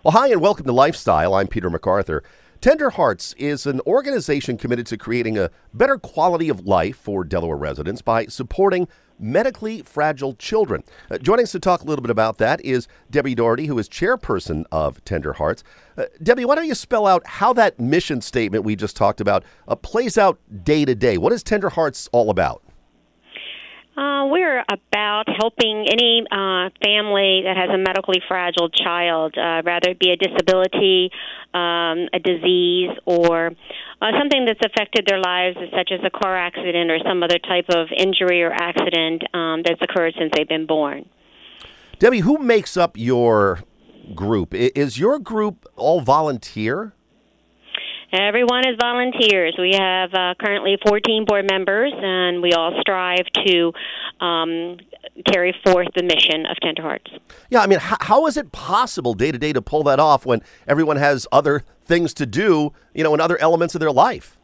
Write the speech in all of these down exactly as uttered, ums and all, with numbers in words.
Well, hi and welcome to Lifestyle. I'm Peter MacArthur. Tender Hearts is an organization committed to creating a better quality of life for Delaware residents by supporting medically fragile children. Uh, joining us to talk a little bit about that is Debbie Doherty, who is chairperson of Tender Hearts. Uh, Debbie, why don't you spell out how that mission statement we just talked about uh, plays out day to day? What is Tender Hearts all about? Uh, we're about helping any uh, family that has a medically fragile child, uh, rather it be a disability, um, a disease, or uh, something that's affected their lives, such as a car accident or some other type of injury or accident um, that's occurred since they've been born. Debbie, who makes up your group? I- Is your group all volunteer? Everyone is volunteers. We have uh, currently fourteen board members, and we all strive to um, carry forth the mission of Tender Hearts. Yeah, I mean, how, how is it possible day to day to pull that off when everyone has other things to do, you know, in other elements of their life?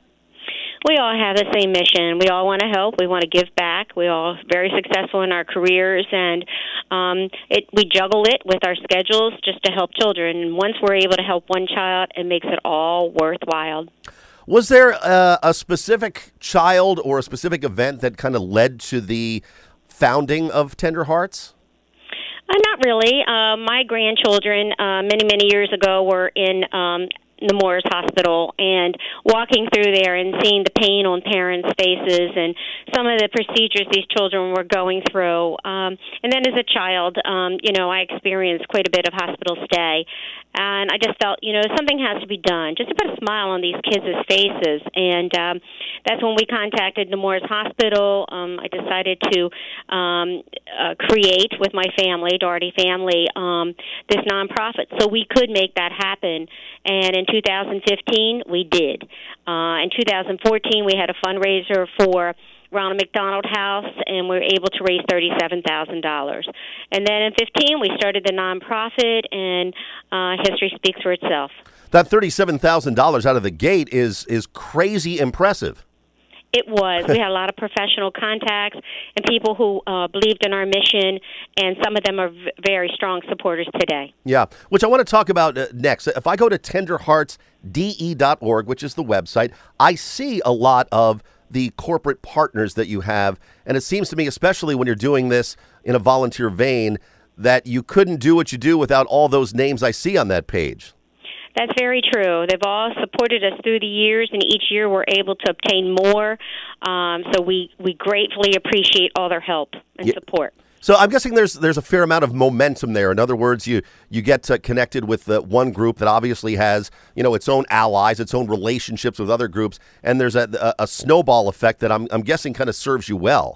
We all have the same mission. We all want to help. We want to give back. We're all very successful in our careers, and um, it, we juggle it with our schedules just to help children. And once we're able to help one child, it makes it all worthwhile. Was there uh, a specific child or a specific event that kind of led to the founding of Tender Hearts? Uh, not really. Uh, my grandchildren, uh, many, many years ago, were in um, Nemours Hospital, and walking through there and seeing the pain on parents' faces and some of the procedures these children were going through. Um, and then as a child, um, you know, I experienced quite a bit of hospital stay. And I just felt, you know, something has to be done, just to put a smile on these kids' faces. And um, that's when we contacted Nemours Hospital. Um, I decided to um, uh, create with my family, Doherty family, um, this nonprofit so we could make that happen. And in two thousand fifteen, we did. Uh, in two thousand fourteen, we had a fundraiser for Ronald McDonald House, and we were able to raise thirty-seven thousand dollars. And then in fifteen, we started the nonprofit, and uh, history speaks for itself. That thirty-seven thousand dollars out of the gate is is crazy impressive. It was. We had a lot of professional contacts and people who uh, believed in our mission, and some of them are v- very strong supporters today. Yeah, which I want to talk about uh, next. If I go to tender hearts d e dot org, which is the website, I see a lot of the corporate partners that you have, and it seems to me, especially when you're doing this in a volunteer vein, that you couldn't do what you do without all those names I see on that page. That's very true. They've all supported us through the years, and each year we're able to obtain more. Um, so we, we gratefully appreciate all their help and yeah. support. So I'm guessing there's there's a fair amount of momentum there. In other words, you you get uh, connected with uh, one group that obviously has, you know, its own allies, its own relationships with other groups, and there's a, a, a snowball effect that I'm I'm guessing kind of serves you well.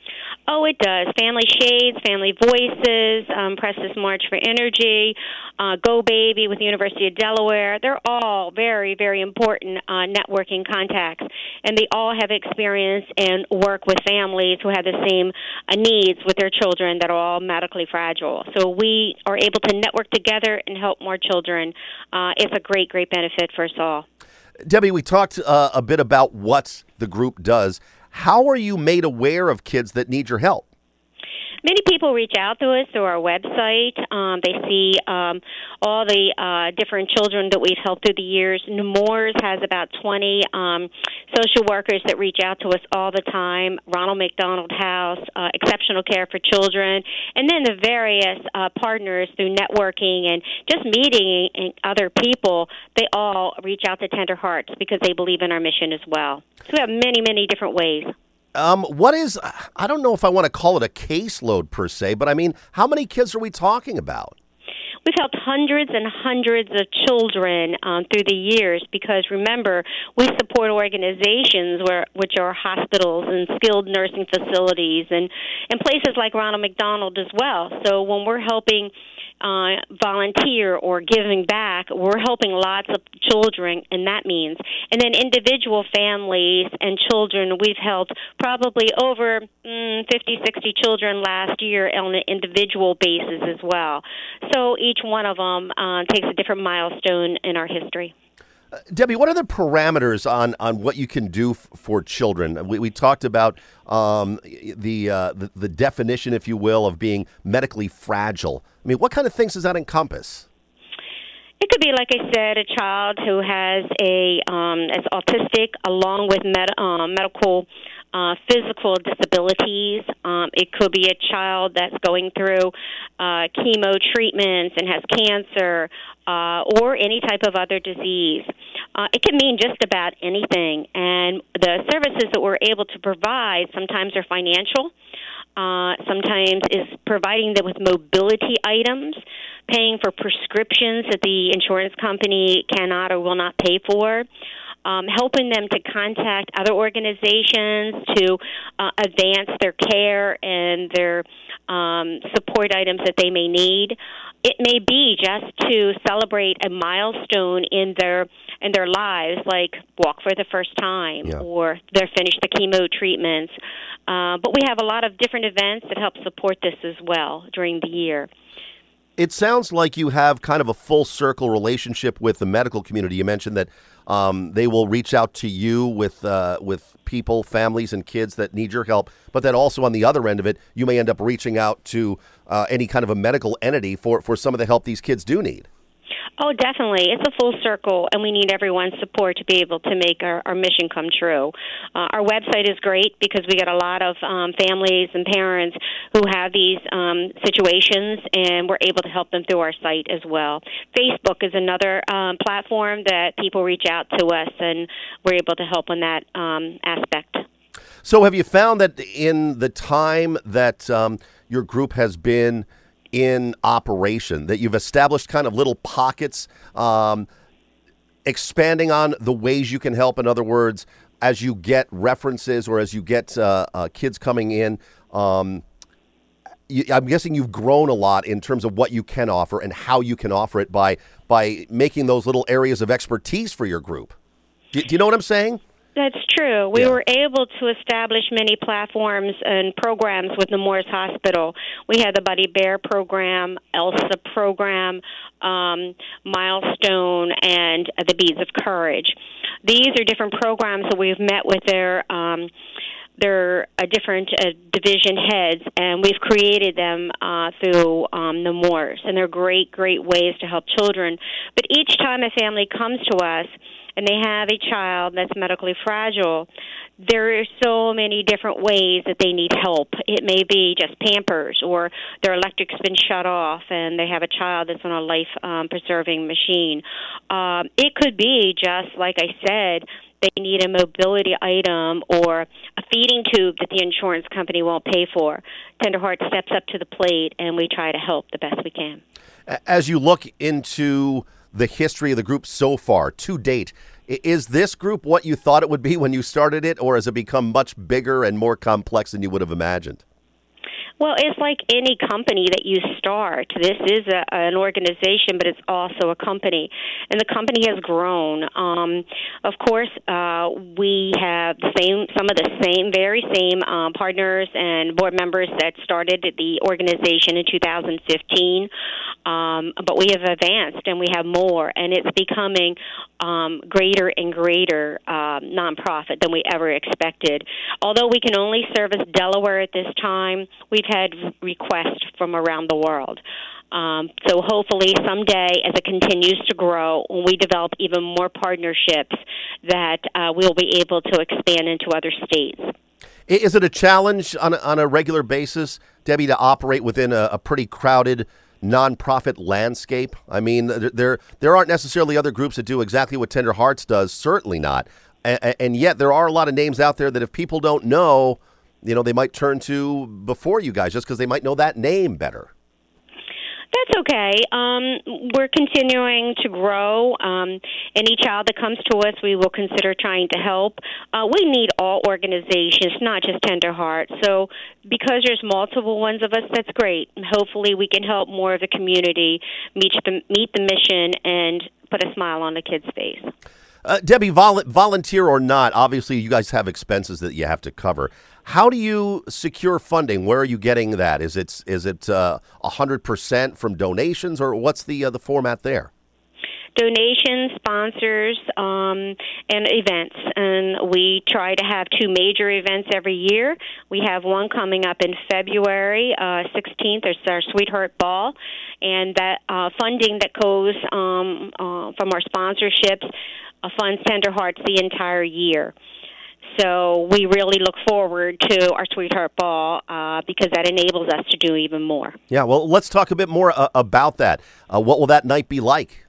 Oh, it does. Family Shades, Family Voices, um, Precious March for Energy, uh, Go Baby with the University of Delaware. They're all very, very important uh, networking contacts, and they all have experience and work with families who have the same uh, needs with their children that are all medically fragile. So we are able to network together and help more children. Uh, it's a great, great benefit for us all. Debbie, we talked uh, a bit about what the group does. How are you made aware of kids that need your help? Many people reach out to us through our website. Um, they see um, all the uh, different children that we've helped through the years. Nemours has about twenty um, social workers that reach out to us all the time. Ronald McDonald House, uh, Exceptional Care for Children, and then the various uh, partners through networking and just meeting other people. They all reach out to Tender Hearts because they believe in our mission as well. So we have many, many different ways. Um, what is, I don't know if I want to call it a caseload per se, but I mean, how many kids are we talking about? We've helped hundreds and hundreds of children um, through the years because, remember, we support organizations where, which are hospitals and skilled nursing facilities and, and places like Ronald McDonald as well. So when we're helping uh, volunteer or giving back, we're helping lots of children, and that means. And then individual families and children, we've helped probably over mm, fifty, sixty children last year on an individual basis as well. So each one of them uh, takes a different milestone in our history. Uh, Debbie, what are the parameters on, on what you can do f- for children? We, we talked about um, the, uh, the the definition, if you will, of being medically fragile. I mean, what kind of things does that encompass? It could be, like I said, a child who has a um, is autistic, along with med- uh, medical, uh, physical disabilities. Um, it could be a child that's going through uh, chemo treatments and has cancer, uh, or any type of other disease. Uh, it can mean just about anything, and the services that we're able to provide sometimes are financial. Uh, sometimes is providing them with mobility items, paying for prescriptions that the insurance company cannot or will not pay for, um, helping them to contact other organizations to uh, advance their care and their um, support items that they may need. It may be just to celebrate a milestone in their in their lives, like walk for the first time, yeah. or they're finished the chemo treatments. Uh, but we have a lot of different events that help support this as well during the year. It sounds like you have kind of a full circle relationship with the medical community. You mentioned that um, they will reach out to you with uh, with people, families, and kids that need your help. But then also on the other end of it, you may end up reaching out to uh, any kind of a medical entity for, for some of the help these kids do need. Oh, definitely. It's a full circle, and we need everyone's support to be able to make our, our mission come true. Uh, our website is great because we get a lot of um, families and parents who have these um, situations, and we're able to help them through our site as well. Facebook is another um, platform that people reach out to us, and we're able to help on that um, aspect. So have you found that in the time that um, your group has been in operation, that you've established kind of little pockets, um, expanding on the ways you can help? In other words, as you get references or as you get uh, uh, kids coming in, um, you, I'm guessing you've grown a lot in terms of what you can offer and how you can offer it by by making those little areas of expertise for your group. Do, do you know what I'm saying? That's true. We yeah. were able to establish many platforms and programs with Nemours Hospital. We had the Buddy Bear program, ELSA program, um, Milestone, and uh, the Beads of Courage. These are different programs that we've met with their um, their uh, different uh, division heads, and we've created them uh, through um, Nemours. And they're great, great ways to help children. But each time a family comes to us, and they have a child that's medically fragile, there are so many different ways that they need help. It may be just Pampers, or their electric's been shut off and they have a child that's on a life-preserving um, machine. Um, it could be just, like I said, they need a mobility item or a feeding tube that the insurance company won't pay for. Tender Heart steps up to the plate, and we try to help the best we can. As you look into the history of the group so far, to date, is this group what you thought it would be when you started it, or has it become much bigger and more complex than you would have imagined? Well, it's like any company that you start. This is a, an organization, but it's also a company, and the company has grown. Um, of course, uh, we have the same, some of the same, very same um, partners and board members that started the organization in two thousand fifteen, um, but we have advanced and we have more, and it's becoming um, greater and greater um, nonprofit than we ever expected. Although we can only service Delaware at this time, we've had requests from around the world. Um, so hopefully someday, as it continues to grow, when we develop even more partnerships, that uh, we'll be able to expand into other states. Is it a challenge on a, on a regular basis, Debbie, to operate within a, a pretty crowded nonprofit landscape? I mean, there there aren't necessarily other groups that do exactly what Tender Hearts does, certainly not. And, and yet there are a lot of names out there that if people don't know, you know, they might turn to before you guys just because they might know that name better. That's okay. Um, we're continuing to grow. Um, any child that comes to us, we will consider trying to help. Uh, we need all organizations, not just Tender Heart. So because there's multiple ones of us, that's great. Hopefully we can help more of the community meet the, meet the mission and put a smile on the kid's face. Uh, Debbie, vol- volunteer or not, obviously you guys have expenses that you have to cover. How do you secure funding? Where are you getting that? Is it is it uh, one hundred percent from donations, or what's the uh, the format there? donations, sponsors, um, and events. And we try to have two major events every year. We have one coming up in February uh, sixteenth. It's our Sweetheart Ball, and that uh, funding that goes um, uh, from our sponsorships uh, funds Tender Hearts the entire year. So we really look forward to our Sweetheart Ball uh, because that enables us to do even more. Yeah, well, let's talk a bit more uh, about that. Uh, what will that night be like?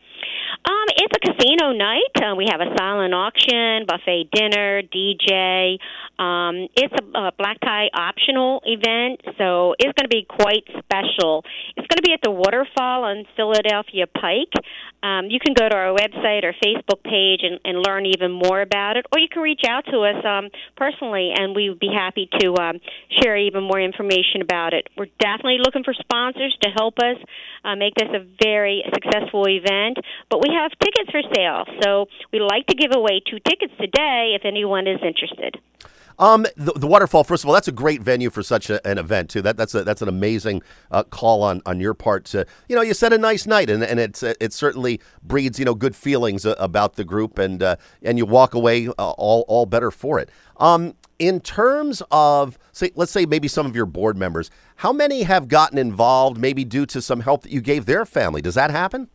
Um, it's a casino night. Uh, we have a silent auction, buffet dinner, D J. Um, it's a, a black tie optional event, so it's going to be quite special. It's going to be at the Waterfall on Philadelphia Pike. Um, you can go to our website or Facebook page and, and learn even more about it, or you can reach out to us um, personally, and we would be happy to um, share even more information about it. We're definitely looking for sponsors to help us uh, make this a very successful event, but we have tickets for sale, so we'd like to give away two tickets today if anyone is interested. Um, the, the Waterfall, first of all, that's a great venue for such a, an event too. That that's a, that's an amazing uh, call on, on your part. To, you know, you said a nice night, and and it's it certainly breeds you know good feelings uh, about the group, and uh, and you walk away uh, all all better for it. Um, in terms of say, let's say maybe some of your board members, how many have gotten involved, maybe due to some help that you gave their family? Does that happen?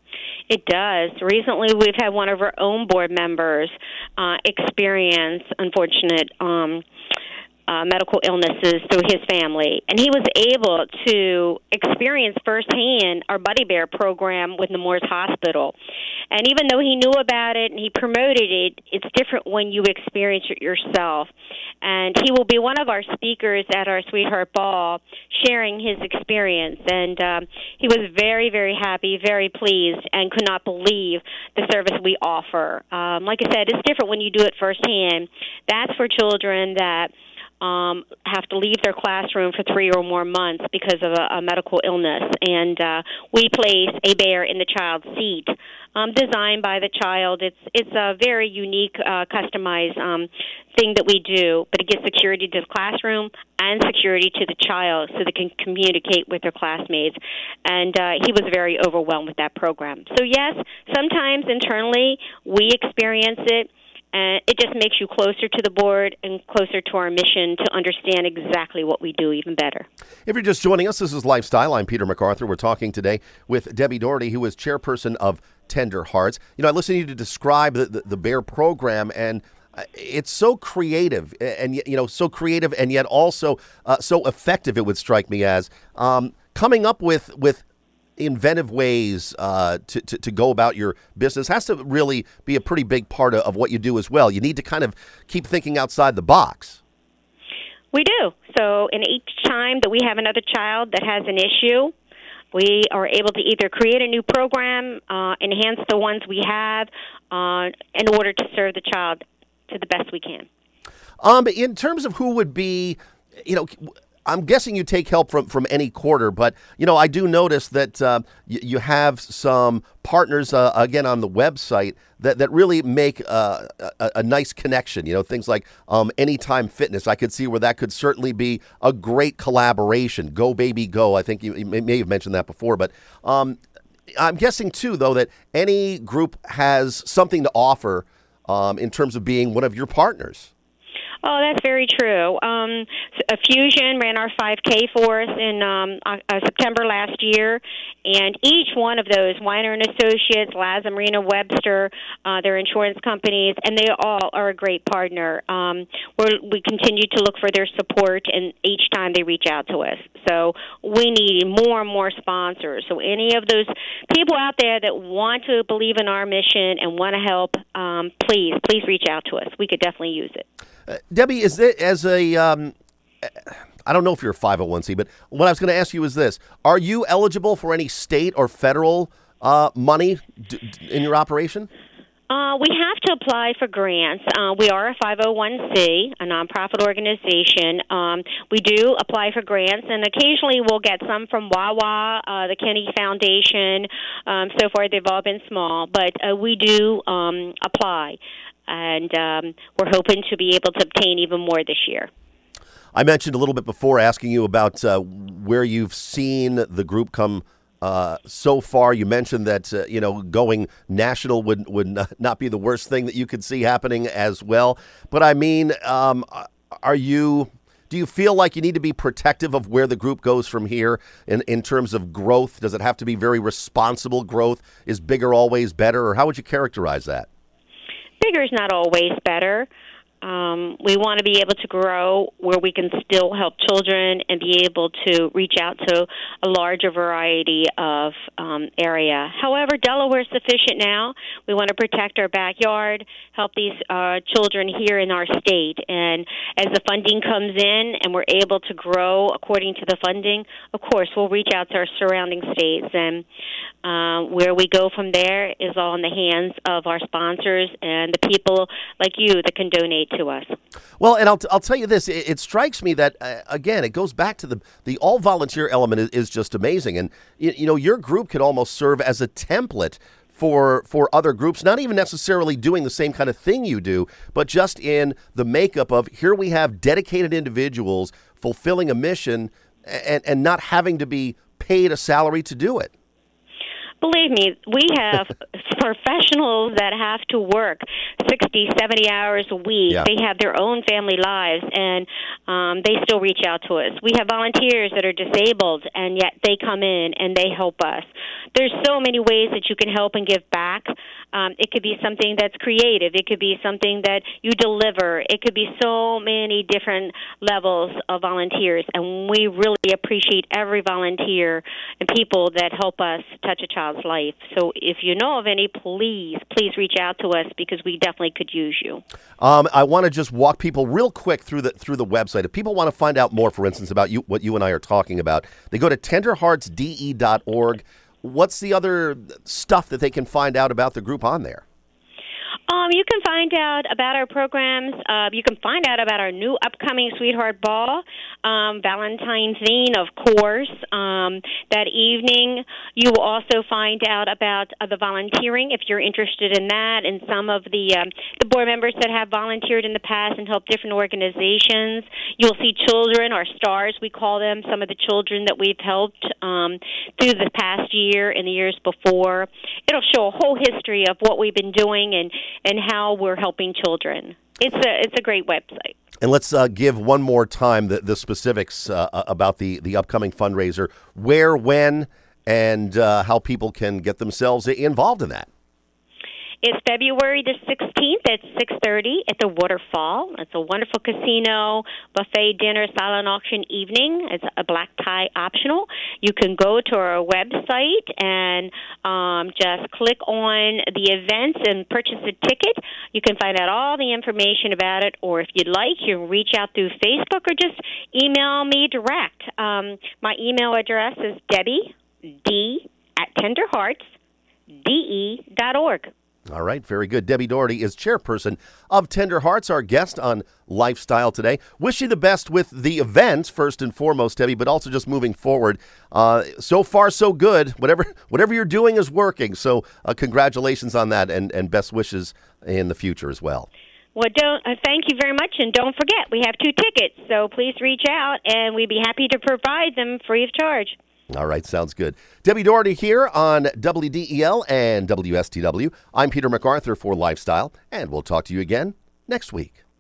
It does. Recently, we've had one of our own board members uh, experience unfortunate um, uh, medical illnesses through his family, and he was able to experience firsthand our Buddy Bear program with Nemours Hospital. And even though he knew about it and he promoted it, it's different when you experience it yourself. And he will be one of our speakers at our Sweetheart Ball, sharing his experience. And um, he was very, very happy, very pleased, and could not believe the service we offer. Um, like I said, it's different when you do it firsthand. That's for children that Um, have to leave their classroom for three or more months because of a, a medical illness. And uh, we place a bear in the child's seat, um, designed by the child. It's it's a very unique, uh, customized um, thing that we do, but it gives security to the classroom and security to the child so they can communicate with their classmates. And uh, he was very overwhelmed with that program. So, yes, sometimes internally we experience it. And it just makes you closer to the board and closer to our mission to understand exactly what we do even better. If you're just joining us, this is Lifestyle. I'm Peter MacArthur. We're talking today with Debbie Doherty, who is chairperson of Tender Hearts. You know, I listened to you to describe the, the, the BEAR program, and it's so creative, and you know, so creative, and yet also uh, so effective. It would strike me as um, coming up with with. inventive ways uh, to, to, to go about your business has to really be a pretty big part of, of what you do as well. You need to kind of keep thinking outside the box. We do. So in each time that we have another child that has an issue, we are able to either create a new program, uh, enhance the ones we have uh, in order to serve the child to the best we can. Um, in terms of who would be, you know, I'm guessing you take help from, from any quarter, but, you know, I do notice that uh, y- you have some partners, uh, again, on the website that, that really make uh, a, a nice connection, you know, things like um, Anytime Fitness. I could see where that could certainly be a great collaboration. Go Baby Go. I think you, you may have mentioned that before, but um, I'm guessing, too, though, that any group has something to offer um, in terms of being one of your partners. Oh, that's very true. Um, Fusion ran our five K for us in um, uh, September last year, and each one of those, Weiner and Associates, Laza Marina Webster, uh, their insurance companies, and they all are a great partner. Um, we're, we continue to look for their support, and each time they reach out to us. So we need more and more sponsors. So any of those people out there that want to believe in our mission and want to help, um, please, please reach out to us. We could definitely use it. Uh, Debbie, is it as a, um, I don't know if you're a five oh one c, but what I was going to ask you is this. Are you eligible for any state or federal uh, money d- d- in your operation? Uh, we have to apply for grants. Uh, we are a five oh one c, a nonprofit organization. Um, we do apply for grants, and occasionally we'll get some from Wawa, uh, the Kennedy Foundation. Um, so far, they've all been small, but uh, we do um, apply. And um, we're hoping to be able to obtain even more this year. I mentioned a little bit before asking you about uh, where you've seen the group come uh, so far. You mentioned that uh, you know going national would would not be the worst thing that you could see happening as well. But I mean, um, are you? Do you feel like you need to be protective of where the group goes from here in, in terms of growth? Does it have to be very responsible growth? Is bigger always better? Or how would you characterize that? Bigger is not always better. Um, we want to be able to grow where we can still help children and be able to reach out to a larger variety of um, area. However, Delaware is sufficient now. We want to protect our backyard, help these uh, children here in our state. And as the funding comes in and we're able to grow according to the funding, of course, we'll reach out to our surrounding states. And uh, where we go from there is all in the hands of our sponsors and the people like you that can donate to us. Well, and I'll, t- I'll tell you this, it, it strikes me that, uh, again, it goes back to the, the all-volunteer element is, is just amazing. And, you, you know, your group could almost serve as a template for for other groups, not even necessarily doing the same kind of thing you do, but just in the makeup of here we have dedicated individuals fulfilling a mission and, and not having to be paid a salary to do it. Believe me, we have professionals that have to work sixty, seventy hours a week. Yeah. They have their own family lives, and um, they still reach out to us. We have volunteers that are disabled, and yet they come in and they help us. There's so many ways that you can help and give back. Um, it could be something that's creative. It could be something that you deliver. It could be so many different levels of volunteers, and we really appreciate every volunteer and people that help us touch a child's life. So if you know of any, please, please reach out to us because we definitely could use you. Um, I want to just walk people real quick through the through the website. If people want to find out more, for instance, about you, what you and I are talking about, they go to tender hearts d e dot org. What's the other stuff that they can find out about the group on there? Um, you can find out about our programs. Uh, you can find out about our new upcoming Sweetheart Ball, um, Valentine's Zine, of course. Um, that evening, you will also find out about uh, the volunteering, if you're interested in that, and some of the um, the board members that have volunteered in the past and helped different organizations. You'll see children, our stars, we call them, some of the children that we've helped um, through the past year and the years before. It'll show a whole history of what we've been doing and and how we're helping children. It's a it's a great website. And let's uh, give one more time the, the specifics uh, about the, the upcoming fundraiser, where, when, and uh, how people can get themselves involved in that. It's February the sixteenth at six thirty at the Waterfall. It's a wonderful casino, buffet dinner, silent auction evening. It's a black tie optional. You can go to our website and um, just click on the events and purchase a ticket. You can find out all the information about it, or if you'd like, you can reach out through Facebook or just email me direct. Um, my email address is Debbie, D, at tenderhearts d e dot org. All right, very good. Debbie Doherty is chairperson of Tender Hearts, our guest on Lifestyle today. Wish you the best with the event, first and foremost, Debbie, but also just moving forward. Uh, so far, so good. Whatever whatever you're doing is working, so uh, congratulations on that, and, and best wishes in the future as well. Well, don't uh, thank you very much, and don't forget, we have two tickets, so please reach out, and we'd be happy to provide them free of charge. All right, sounds good. Debbie Doherty here on W D E L and W S T W. I'm Peter MacArthur for Lifestyle, and we'll talk to you again next week.